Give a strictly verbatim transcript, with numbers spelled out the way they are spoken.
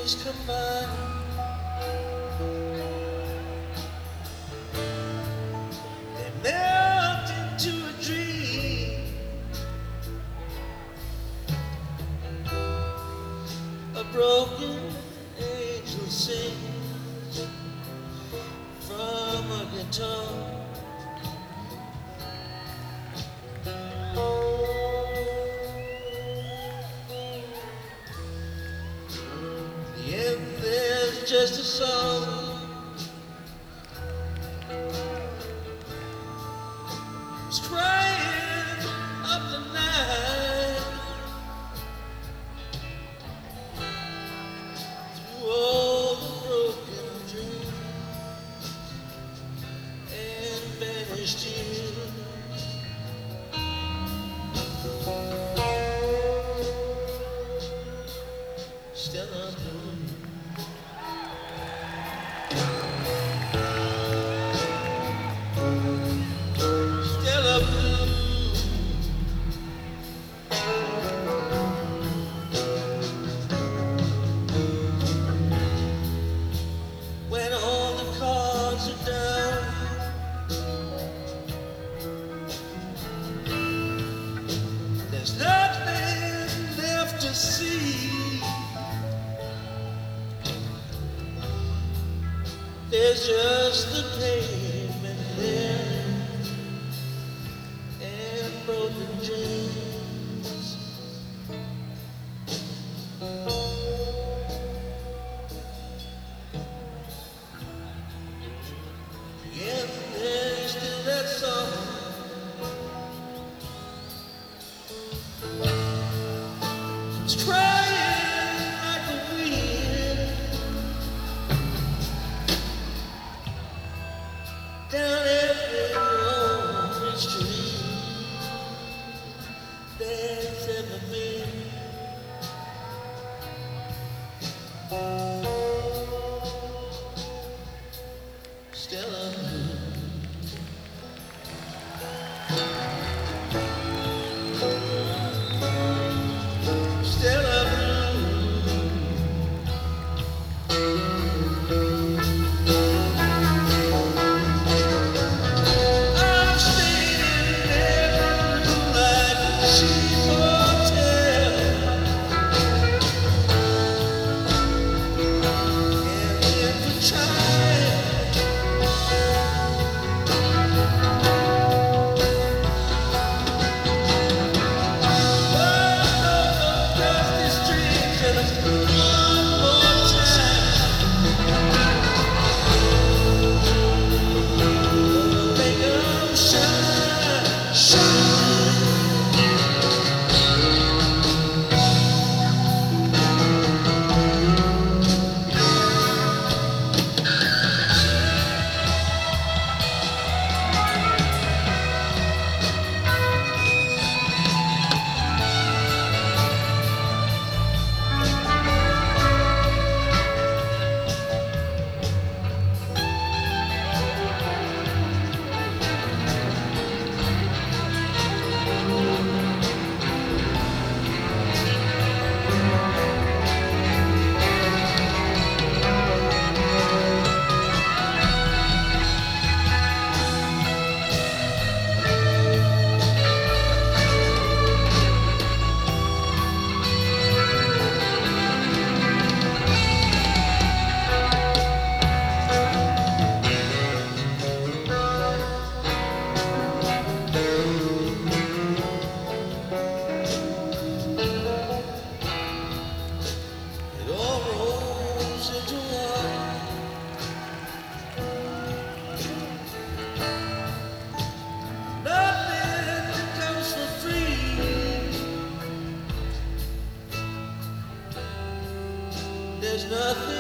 days come by, they melt into a dream, a broken angel sings from a guitar. The end, there's just a song. It's crying up the night through all the broken dreams and vanished years. Stella Blue. Stella Blue. When all the cards are down, there's nothing left to see. There's just the pavement there and broken dreams. And there's still that song. It's crying like the wind down every lonely street there's ever been. Stella Blue. Stella Blue. I'm staying in every moonlight cheap hotel, and if we try, oh, dusty streets and one more time, make 'em shine, shine. It all rolls into one. Nothing comes for free. There's nothing